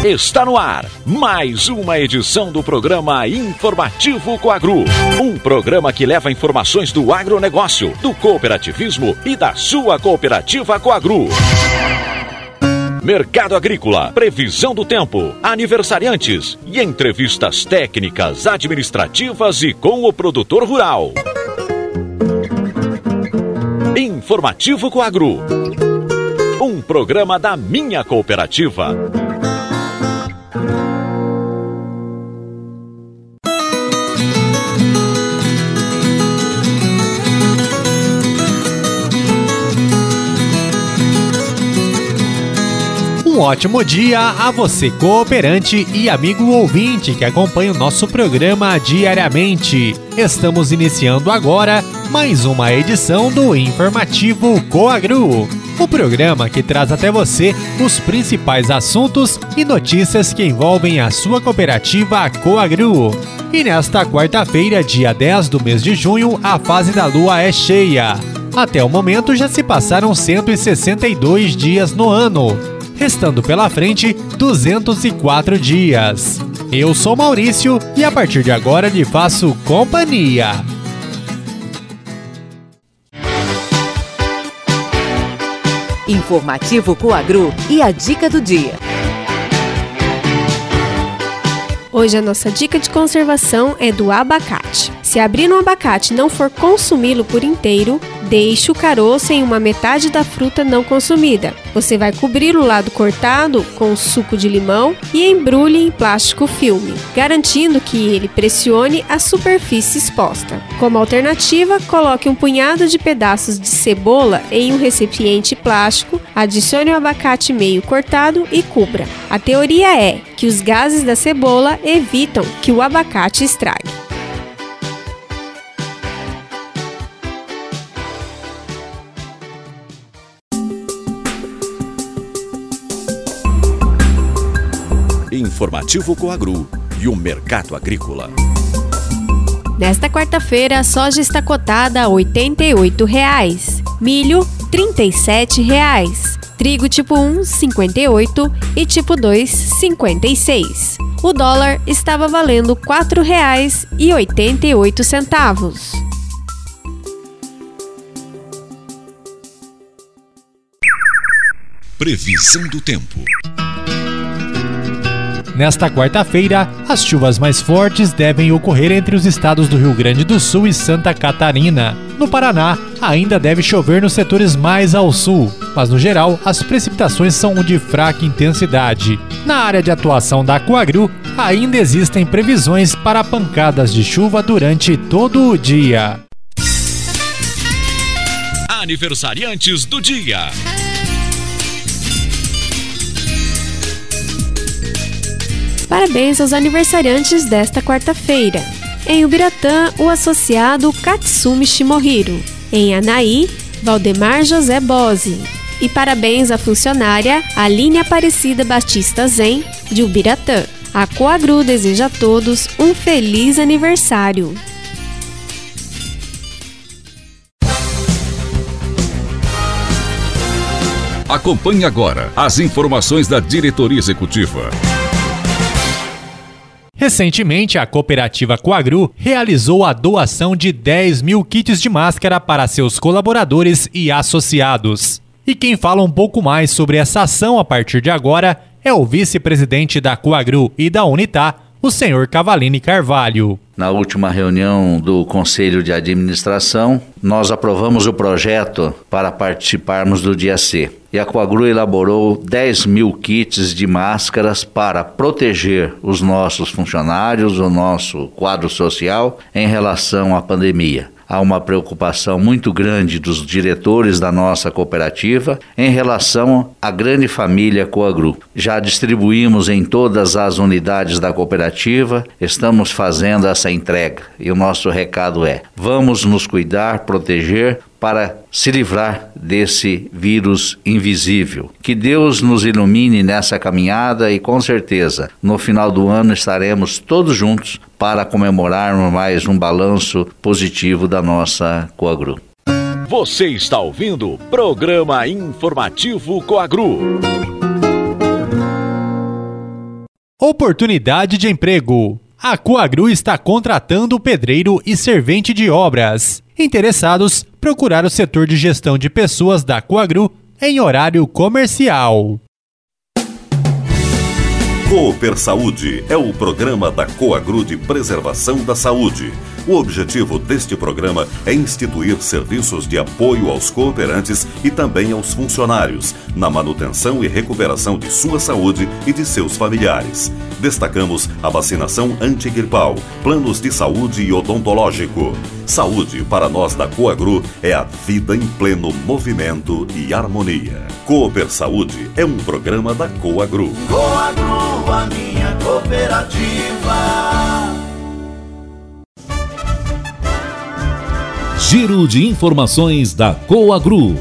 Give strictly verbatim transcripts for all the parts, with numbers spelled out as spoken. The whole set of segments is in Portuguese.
Está no ar mais uma edição do programa Informativo Coagru. Um programa que leva informações do agronegócio, do cooperativismo e da sua cooperativa Coagru. Mercado agrícola, previsão do tempo, aniversariantes e entrevistas técnicas, administrativas e com o produtor rural. Informativo Coagru. Um programa da minha cooperativa. Um ótimo dia a você, cooperante e amigo ouvinte que acompanha o nosso programa diariamente. Estamos iniciando agora mais uma edição do Informativo Coagru, o programa que traz até você os principais assuntos e notícias que envolvem a sua cooperativa Coagru. E nesta quarta-feira, dia dez do mês de junho, a fase da lua é cheia. Até o momento já se passaram cento e sessenta e dois dias no ano, restando pela frente duzentos e quatro dias. Eu sou Maurício e a partir de agora lhe faço companhia. Informativo Coagru e a dica do dia. Hoje a nossa dica de conservação é do abacate. Se abrir um abacate e não for consumi-lo por inteiro, deixe o caroço em uma metade da fruta não consumida. Você vai cobrir o lado cortado com suco de limão e embrulhe em plástico filme, garantindo que ele pressione a superfície exposta. Como alternativa, coloque um punhado de pedaços de cebola em um recipiente plástico, adicione o abacate meio cortado e cubra. A teoria é que os gases da cebola evitam que o abacate estrague. Informativo Coagru e o mercado agrícola. Nesta quarta-feira, a soja está cotada a oitenta e oito reais, milho trinta e sete reais, trigo tipo um cinquenta e oito e tipo dois cinquenta e seis. O dólar estava valendo quatro reais e oitenta e oito centavos. Previsão do tempo. Nesta quarta-feira, as chuvas mais fortes devem ocorrer entre os estados do Rio Grande do Sul e Santa Catarina. No Paraná, ainda deve chover nos setores mais ao sul, mas no geral, as precipitações são de fraca intensidade. Na área de atuação da Coagru, ainda existem previsões para pancadas de chuva durante todo o dia. Aniversariantes do dia. Parabéns aos aniversariantes desta quarta-feira. Em Ubiratã, o associado Katsumi Shimohiro. Em Anaí, Valdemar José Bose. E parabéns à funcionária Aline Aparecida Batista Zen, de Ubiratã. A Coagru deseja a todos um feliz aniversário. Acompanhe agora as informações da diretoria executiva. Recentemente, a cooperativa Coagru realizou a doação de dez mil kits de máscara para seus colaboradores e associados. E quem fala um pouco mais sobre essa ação a partir de agora é o vice-presidente da Coagru e da Unitá, o senhor Cavalini Carvalho. Na última reunião do Conselho de Administração, nós aprovamos o projeto para participarmos do Dia C. E a Coagru elaborou dez mil kits de máscaras para proteger os nossos funcionários, o nosso quadro social em relação à pandemia. Há uma preocupação muito grande dos diretores da nossa cooperativa em relação à grande família Coagru. Já distribuímos em todas as unidades da cooperativa, estamos fazendo essa entrega e o nosso recado é: vamos nos cuidar, proteger para se livrar desse vírus invisível. Que Deus nos ilumine nessa caminhada e com certeza no final do ano estaremos todos juntos para comemorarmos mais um balanço positivo da nossa Coagru. Você está ouvindo o programa Informativo Coagru. Oportunidade de emprego. A Coagru está contratando pedreiro e servente de obras. Interessados, procurar o setor de gestão de pessoas da Coagru em horário comercial. Cooper Saúde é o programa da Coagru de preservação da saúde. O objetivo deste programa é instituir serviços de apoio aos cooperantes e também aos funcionários, na manutenção e recuperação de sua saúde e de seus familiares. Destacamos a vacinação antigripal, planos de saúde e odontológico. Saúde, para nós da Coagru, é a vida em pleno movimento e harmonia. Cooper Saúde é um programa da Coagru. Coagru, a minha cooperativa. Giro de informações da Coagru.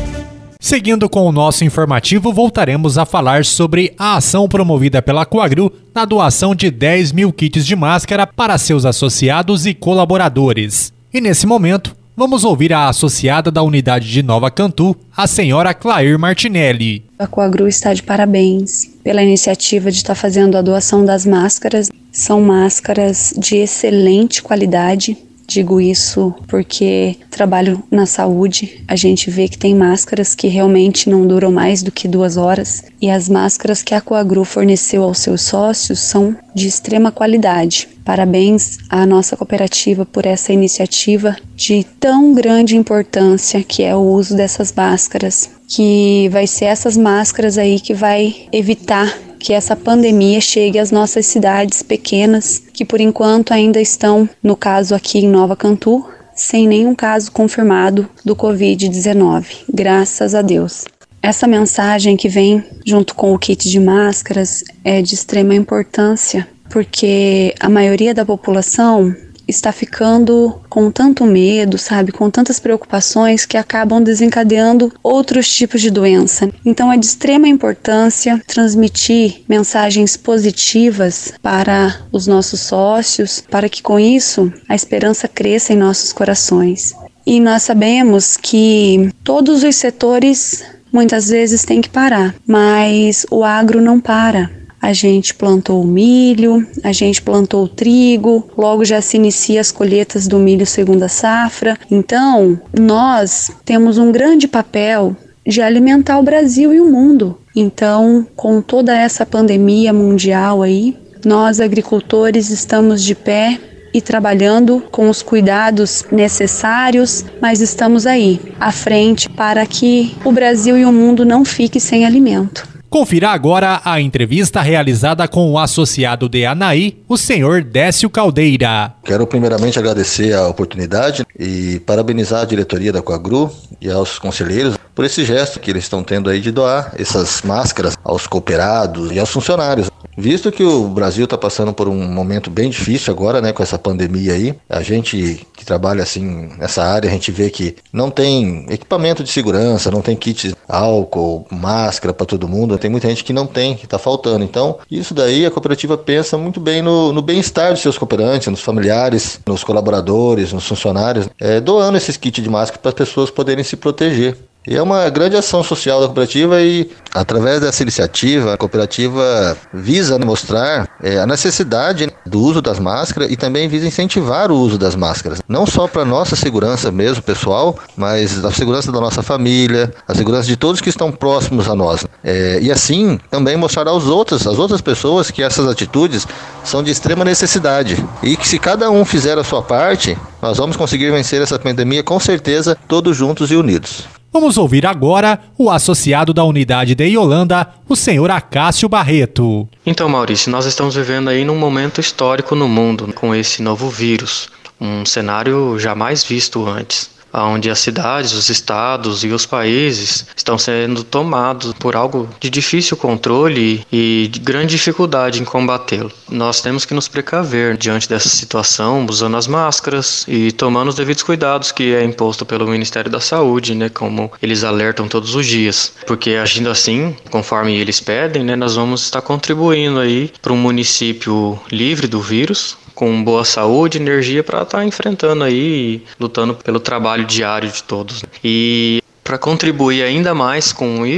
Seguindo com o nosso informativo, voltaremos a falar sobre a ação promovida pela Coagru na doação de dez mil kits de máscara para seus associados e colaboradores. E nesse momento, vamos ouvir a associada da unidade de Nova Cantu, a senhora Clair Martinelli. A Coagru está de parabéns pela iniciativa de estar fazendo a doação das máscaras. São máscaras de excelente qualidade. Digo isso porque trabalho na saúde, a gente vê que tem máscaras que realmente não duram mais do que duas horas e as máscaras que a Coagru forneceu aos seus sócios são de extrema qualidade. Parabéns à nossa cooperativa por essa iniciativa de tão grande importância que é o uso dessas máscaras, que vai ser essas máscaras aí que vai evitar que essa pandemia chegue às nossas cidades pequenas, que por enquanto ainda estão, no caso aqui em Nova Cantu, sem nenhum caso confirmado do covid dezenove. Graças a Deus. Essa mensagem que vem junto com o kit de máscaras é de extrema importância, porque a maioria da população está ficando com tanto medo, sabe, com tantas preocupações que acabam desencadeando outros tipos de doença. Então é de extrema importância transmitir mensagens positivas para os nossos sócios, para que com isso a esperança cresça em nossos corações. E nós sabemos que todos os setores muitas vezes têm que parar, mas o agro não para. A gente plantou o milho, a gente plantou o trigo, logo já se inicia as colheitas do milho segunda safra. Então, nós temos um grande papel de alimentar o Brasil e o mundo. Então, com toda essa pandemia mundial aí, nós agricultores estamos de pé e trabalhando com os cuidados necessários, mas estamos aí, à frente, para que o Brasil e o mundo não fiquem sem alimento. Confira agora a entrevista realizada com o associado de Anaí, o senhor Décio Caldeira. Quero primeiramente agradecer a oportunidade e parabenizar a diretoria da Coagru e aos conselheiros por esse gesto que eles estão tendo aí de doar essas máscaras aos cooperados e aos funcionários. Visto que o Brasil está passando por um momento bem difícil agora, né, com essa pandemia aí, a gente que trabalha assim nessa área, a gente vê que não tem equipamento de segurança, não tem kit álcool, máscara para todo mundo, tem muita gente que não tem, que está faltando. Então, isso daí a cooperativa pensa muito bem no, no bem-estar dos seus cooperantes, nos familiares, nos colaboradores, nos funcionários, é, doando esses kits de máscara para as pessoas poderem se proteger. E é uma grande ação social da cooperativa e, através dessa iniciativa, a cooperativa visa mostrar é, a necessidade do uso das máscaras e também visa incentivar o uso das máscaras. Não só para a nossa segurança mesmo, pessoal, mas a segurança da nossa família, a segurança de todos que estão próximos a nós. É, e assim, também mostrar aos outros, às outras pessoas que essas atitudes são de extrema necessidade. E que se cada um fizer a sua parte, nós vamos conseguir vencer essa pandemia com certeza, todos juntos e unidos. Vamos ouvir agora o associado da unidade de Iolanda, o senhor Acácio Barreto. Então, Maurício, nós estamos vivendo aí num momento histórico no mundo com esse novo vírus, um cenário jamais visto antes, onde as cidades, os estados e os países estão sendo tomados por algo de difícil controle e de grande dificuldade em combatê-lo. Nós temos que nos precaver diante dessa situação, usando as máscaras e tomando os devidos cuidados que é imposto pelo Ministério da Saúde, né, como eles alertam todos os dias. Porque agindo assim, conforme eles pedem, né, nós vamos estar contribuindo aí para um município livre do vírus, com boa saúde e energia para estar enfrentando aí, lutando pelo trabalho diário de todos. E para contribuir ainda mais com isso,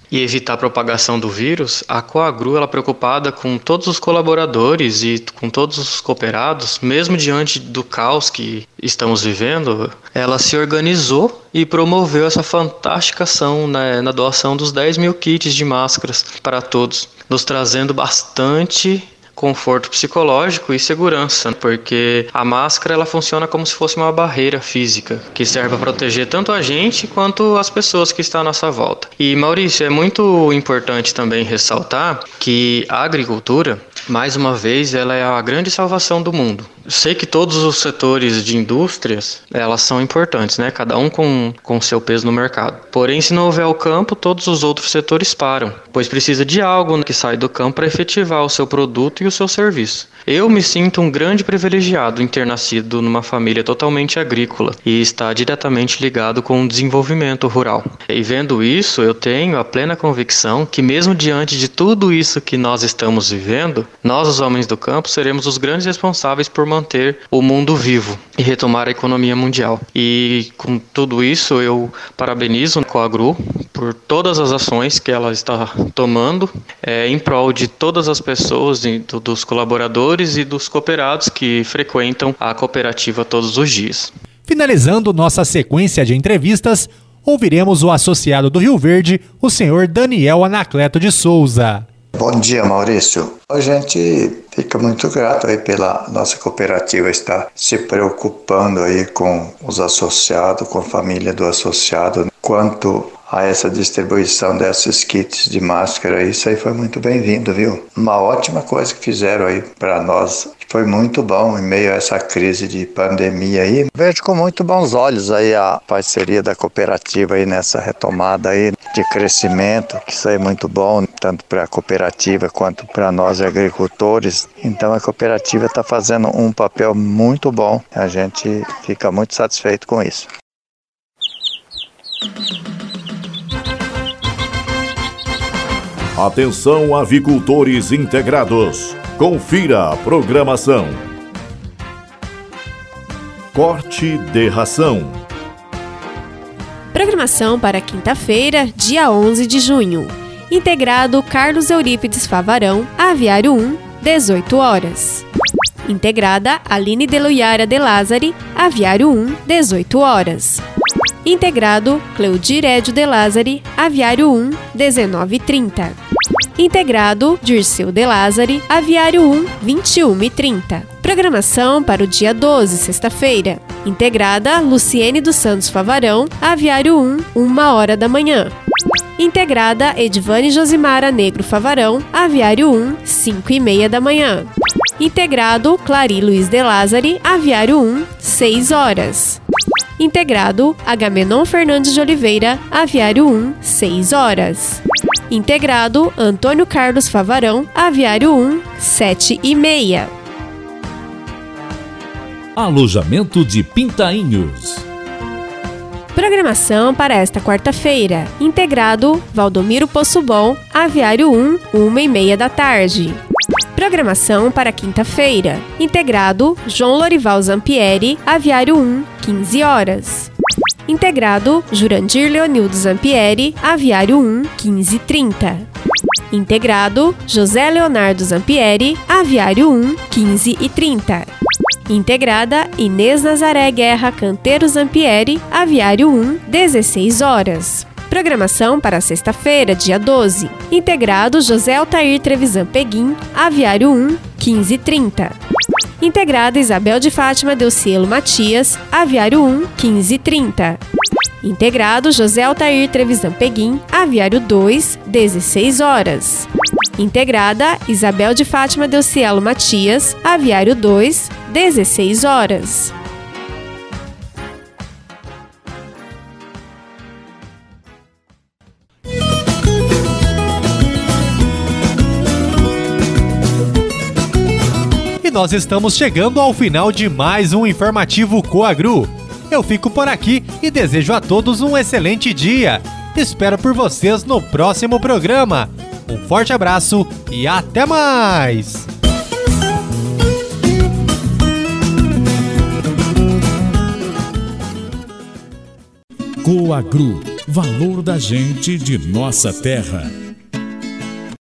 e evitar a propagação do vírus, a Coagru ela é preocupada com todos os colaboradores e com todos os cooperados, mesmo diante do caos que estamos vivendo, ela se organizou e promoveu essa fantástica ação na, na doação dos dez mil kits de máscaras para todos, nos trazendo bastante conforto psicológico e segurança, porque a máscara ela funciona como se fosse uma barreira física que serve para proteger tanto a gente quanto as pessoas que estão à nossa volta. E Maurício, é muito importante também ressaltar que a agricultura, mais uma vez, ela é a grande salvação do mundo. Eu sei que todos os setores de indústrias, elas são importantes, né? Cada um com com seu peso no mercado. Porém, se não houver o campo, todos os outros setores param, pois precisa de algo que sai do campo para efetivar o seu produto e o seu serviço. Eu me sinto um grande privilegiado em ter nascido numa família totalmente agrícola e estar diretamente ligado com o desenvolvimento rural. E vendo isso, eu tenho a plena convicção que mesmo diante de tudo isso que nós estamos vivendo, nós, os homens do campo, seremos os grandes responsáveis por manter o mundo vivo e retomar a economia mundial. E com tudo isso, eu parabenizo a Coagru por todas as ações que ela está tomando é, em prol de todas as pessoas, dos colaboradores e dos cooperados que frequentam a cooperativa todos os dias. Finalizando nossa sequência de entrevistas, ouviremos o associado do Rio Verde, o senhor Daniel Anacleto de Souza. Bom dia, Maurício. A gente fica muito grato aí pela nossa cooperativa estar se preocupando aí com os associados, com a família do associado, quanto a essa distribuição desses kits de máscara. Isso aí foi muito bem-vindo, viu? Uma ótima coisa que fizeram aí para nós. Foi muito bom em meio a essa crise de pandemia aí. Vejo com muito bons olhos aí a parceria da cooperativa aí nessa retomada aí de crescimento, que isso aí é muito bom, tanto para a cooperativa quanto para nós agricultores. Então a cooperativa está fazendo um papel muito bom. A gente fica muito satisfeito com isso. Atenção, avicultores integrados. Confira a programação. Corte de ração. Programação para quinta-feira, dia onze de junho. Integrado Carlos Eurípides Favarão, Aviário um, dezoito horas. Integrada Aline Deluiara de Lázari, Aviário um, dezoito horas. Integrado Cleudir Edio de Lázari, Aviário um, dezenove e trinta. Integrado Dirceu de Lázari, Aviário um, vinte e uma e trinta. Programação para o dia doze, sexta-feira. Integrada Luciene dos Santos Favarão, Aviário um, uma hora da manhã. Integrada Edvane Josimara Negro Favarão, Aviário um, cinco e meia da manhã. Integrado Clari Luiz de Lázari, Aviário um, seis horas. Integrado Agamenon Fernandes de Oliveira, Aviário um, seis horas. Integrado Antônio Carlos Favarão, Aviário um, sete e meia. Alojamento de Pintainhos. Programação para esta quarta-feira. Integrado Valdomiro Poço Bom, Aviário um, uma e meia da tarde. Programação para quinta-feira. Integrado João Lorival Zampieri, Aviário um, quinze horas. Integrado Jurandir Leonildo Zampieri, Aviário um, quinze e trinta. Integrado José Leonardo Zampieri, Aviário um, quinze e trinta. Integrada Inês Nazaré Guerra Canteiro Zampieri, Aviário um, dezesseis horas. Programação para sexta-feira, dia doze. Integrado José Altair Trevisan Peguim, Aviário um, quinze e trinta. Integrada Isabel de Fátima Delcielo Matias, Aviário um, quinze e trinta. Integrado José Altair Trevisan Peguim, Aviário dois, dezesseis horas. Integrada Isabel de Fátima Delcielo Matias, Aviário dois, dezesseis horas. E nós estamos chegando ao final de mais um informativo Coagru. Eu fico por aqui e desejo a todos um excelente dia. Espero por vocês no próximo programa. Um forte abraço e até mais! Coagru, Valor da gente de nossa terra.